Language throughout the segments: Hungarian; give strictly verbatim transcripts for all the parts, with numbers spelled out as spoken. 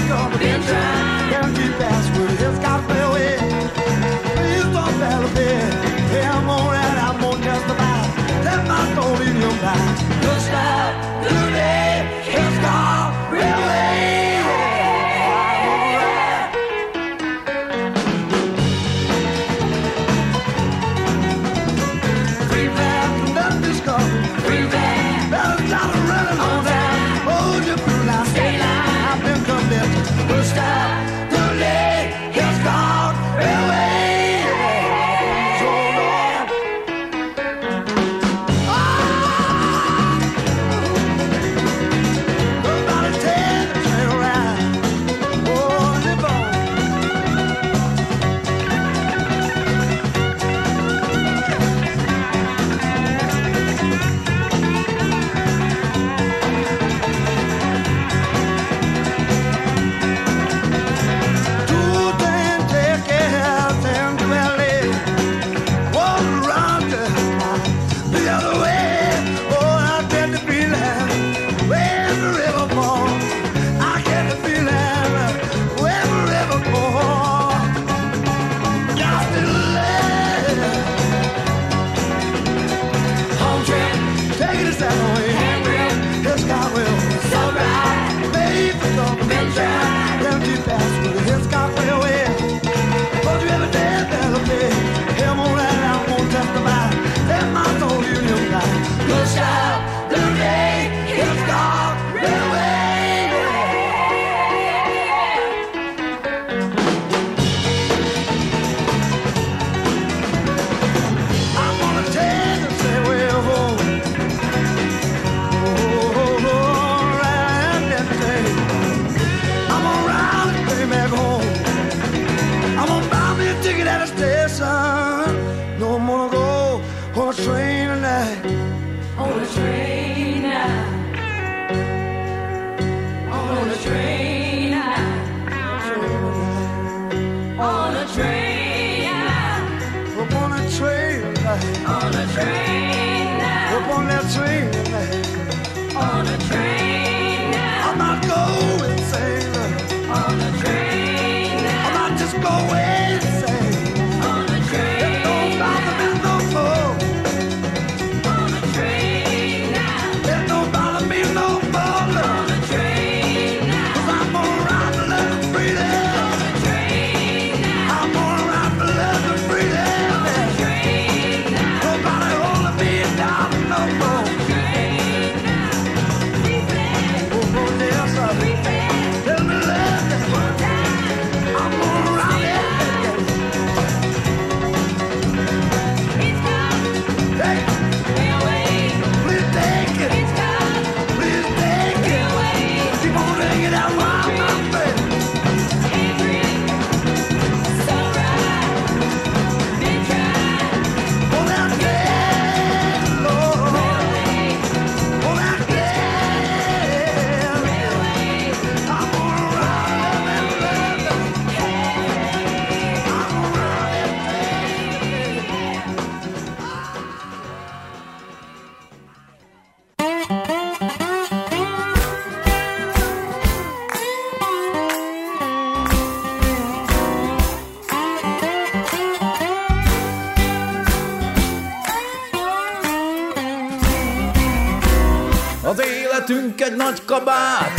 Az életünk egy nagy kabát,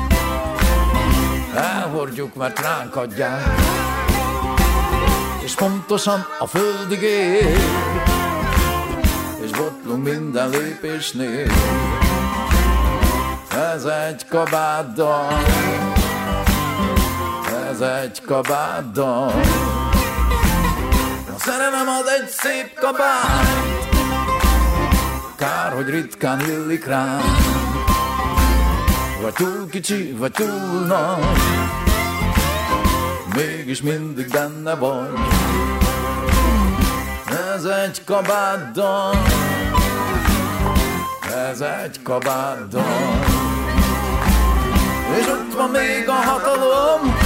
elhordjuk, mert ránk adják, és pontosan a földig ér, és botlunk minden lépésnél. Ez egy kabátdal, ez egy kabátdal. A szerelem az egy szép kabát, kár, hogy ritkán illik rám, vagy túl kicsi, vagy túl nagy, mégis mindig benne vagy. Ez egy kabátdal, ez egy kabátdal. És ott van még a hatalom,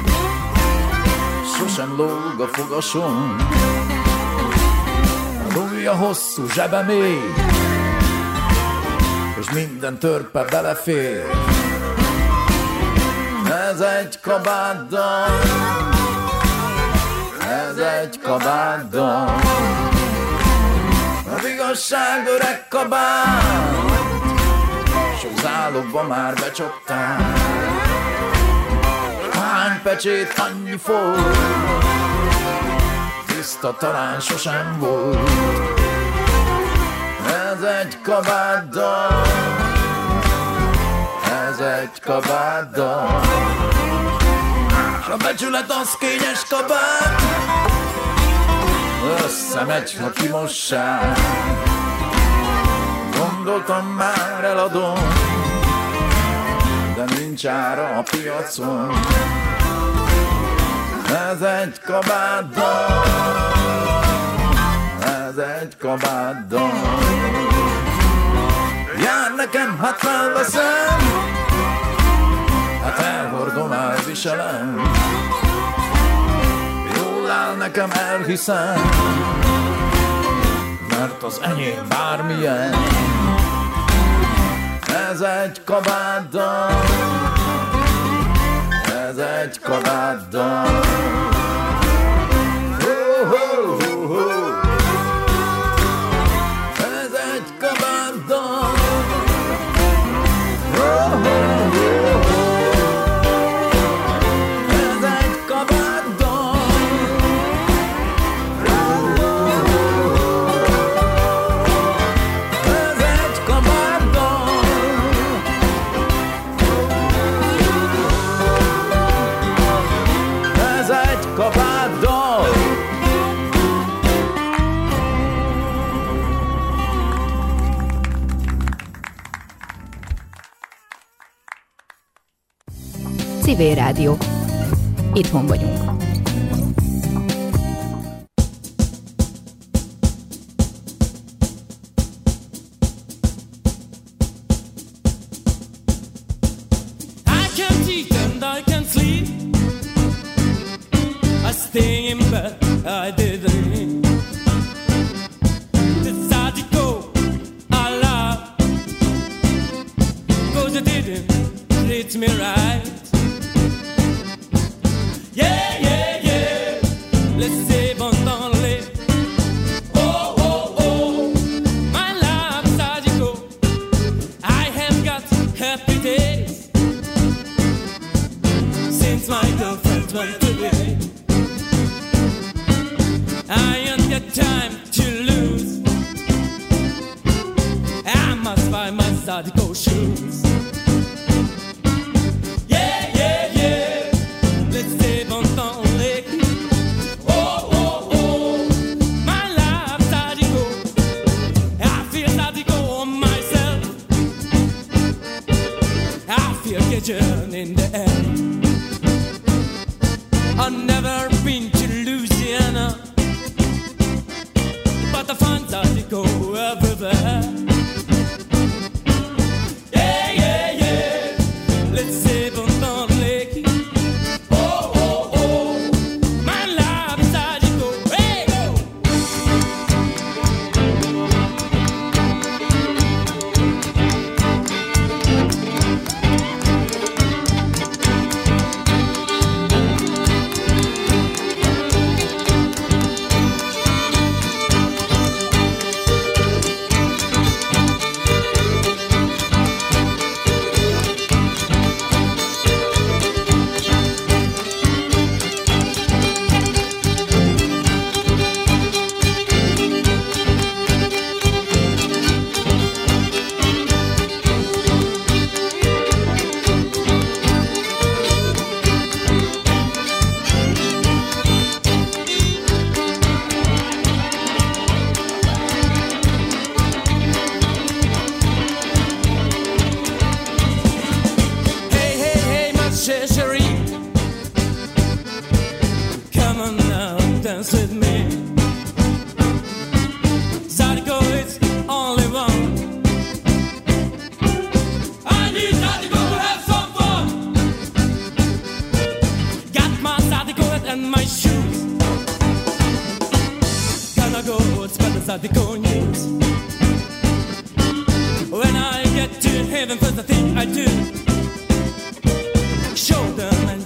sosem lóg a fogasom, a ujja hosszú, zsebe még, és minden törpe belefér. Ez egy kabátdal, ez egy kabátdal. Az igazság öreg kabát, sok zálogba már becsaptál. Hány pecsét, annyi folt, tiszta talán sosem volt. Ez egy kabátdal, ez egy kabátdal. S a becsület az kényes kabát, összemegy, ha kimossál. Gondoltam már eladom, de nincs ára a piacon. Ez egy kabátdal, ez egy kabátdal. Jár nekem, hát felveszem, hát elhordom, elviselem. Jól áll nekem, elhiszem, mert az enyém bármilyen. Ez egy kabátdal, ez egy kabátdal. Oh, oh, oh, oh. Ez egy kabátdal. Oh, oh, oh, oh. Ez egy kabátdal. Oh, oh, oh, oh. Ez egy kabátdal. Ez egy kabátdal. Civil Rádió. Itthon vagyunk. I can't eat and I can't sleep. I stay in bed, I didn't. Decided to go all out, 'cause you didn't treat me right. Yeah, yeah, yeah. Let's save on lonely. Oh, oh, oh. My life started to go. I have got happy days since my girlfriend went away. I ain't got time to lose. I must find my Sadiko shoes. Yeah, yeah, yeah. Let's save on lonely. Oh, oh, oh. My life Sadiko. I feel Sadiko on myself. I feel Cajun in the air. I've never been to Louisiana, but the fun Sadiko everywhere. Yeah, yeah, yeah. Let's save on lonely. Oh, oh, oh. My life Sadiko. Hey, go. Hey, hey, hey, my chérie. Come on now, dance with me. Sadiko, it's only one. I need Sadiko to have some fun. Got my Sadiko and my shoes. Gonna go spread the Sadiko news. When I get to heaven, first the thing I do, show them and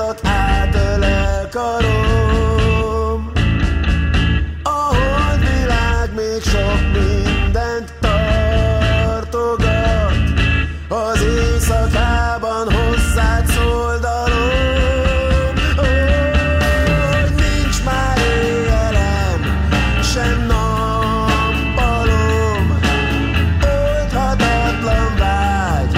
hajat átölel karom. A holdvilág még sok mindent tartogat, az éjszakában hozzád szól dalom. Hogy nincs már éjjelem, sem nappalom, oldhatatlan vágy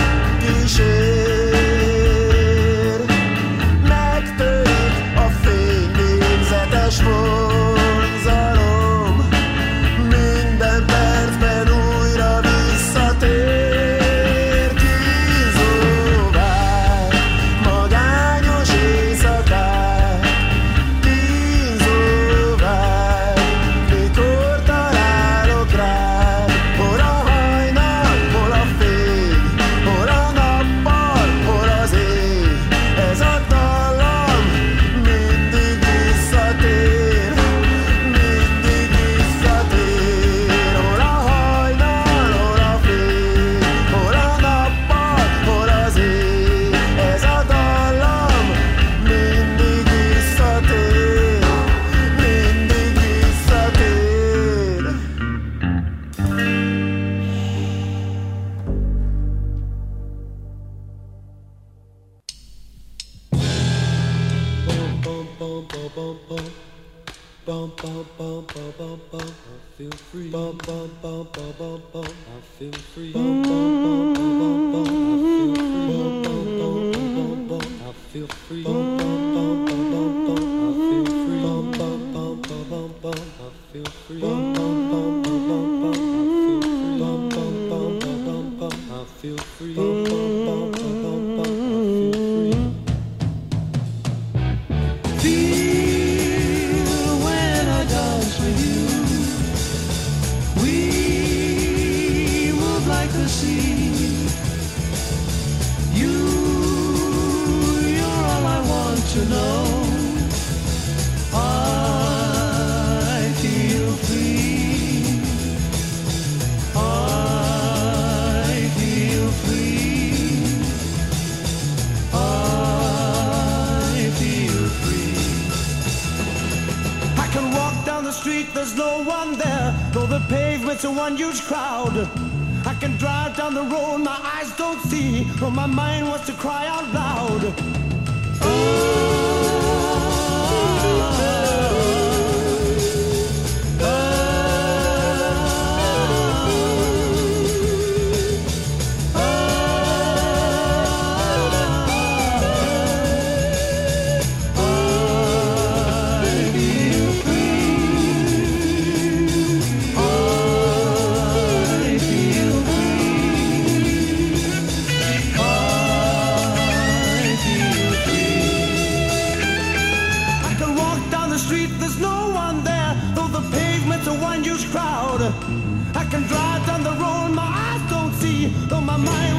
kísér. Megtörik a fény végzetes vonzalom, minden percben újra visszatér. Kínzó vágy, magányos éjszakák, kínzó vágy, mikor találok rád. Hol a hajnal, hol a fény, hol a nappal, hol az ég, ez a dallam mindig visszatér, mindig visszatér. Hol a hajnal, hol a fény, hol a nappal, hol az ég, ez a dallam mindig visszatér, mindig visszatér. When I dance with you, we move like the sea. You, you're all I want to know. I feel free. I feel free. I feel free. I can walk down the street, there's no one there, though the pavement's a one huge crowd. I can drive down the road, my eyes don't see, but my mind wants to cry out loud. I can drive down the road, my eyes don't see, though my mind